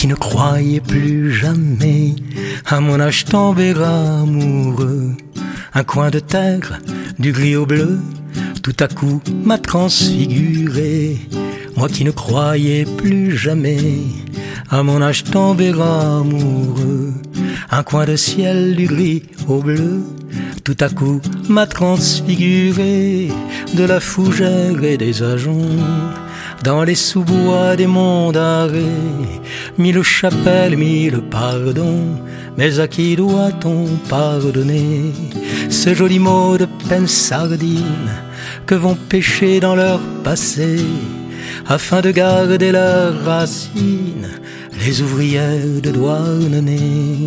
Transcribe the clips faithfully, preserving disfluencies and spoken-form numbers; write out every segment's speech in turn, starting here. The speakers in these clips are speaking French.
qui ne croyais plus jamais à mon âge tombé amoureux. Un coin de terre, du gris au bleu, tout à coup m'a transfiguré. Moi qui ne croyais plus jamais à mon âge tombé amoureux. Un coin de ciel, du gris au bleu, tout à coup m'a transfiguré. De la fougère et des ajoncs, dans les sous-bois des monts d'arrêt, mille chapelles, mille pardons, mais à qui doit-on pardonner ce joli mot de peine sardine que vont pêcher dans leur passé, afin de garder leurs racines, les ouvrières de Douarnenez.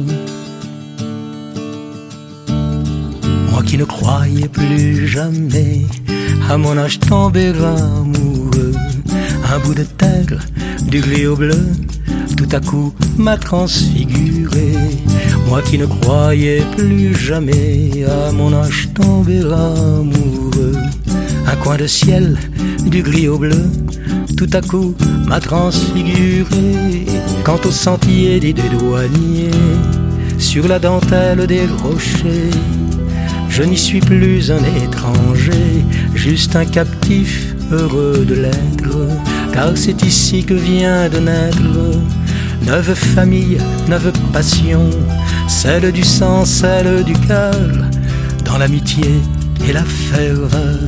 Moi qui ne croyais plus jamais à mon âge tombé amoureux, un bout de terre, du gris au bleu, tout à coup m'a transfiguré. Moi qui ne croyais plus jamais à mon âge tombé amoureux, un coin de ciel, du gris au bleu, tout à coup m'a transfiguré. Quant au sentier des douaniers, sur la dentelle des rochers, je n'y suis plus un étranger, juste un captif heureux de l'être, car c'est ici que vient de naître neuve famille, neuve passion, celle du sang, celle du cœur, dans l'amitié et la ferveur.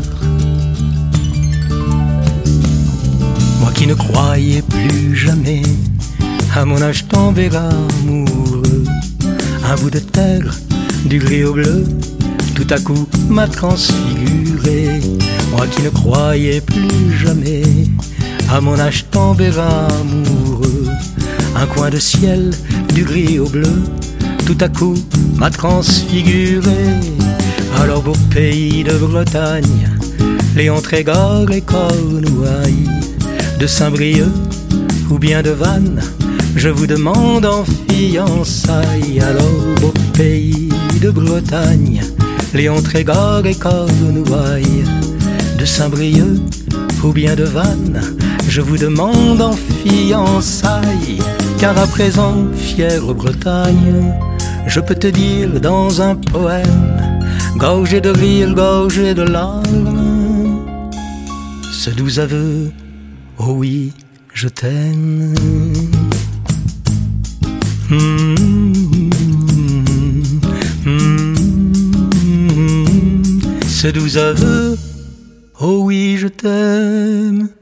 Moi qui ne croyais plus jamais à mon âge tombé amoureux, un bout de terre, du gris au bleu, tout à coup m'a transfiguré. Moi qui ne croyais plus jamais à mon âge tombé amoureux, un coin de ciel, du gris au bleu, tout à coup m'a transfiguré. Alors beau pays de Bretagne, Léon Trégor et Cornouailles, de Saint-Brieuc ou bien de Vannes, je vous demande en fiançailles. Alors beau pays de Bretagne, Léon Trégor et Cornouailles, de Saint-Brieuc ou bien de Vannes, je vous demande en fiançailles. Car à présent, fière Bretagne, je peux te dire dans un poème, gorgé de rire, gorgé de larmes, ce doux aveu, oh oui, je t'aime. Mmh, mmh, mmh, ce doux aveu, oh oui, je t'aime.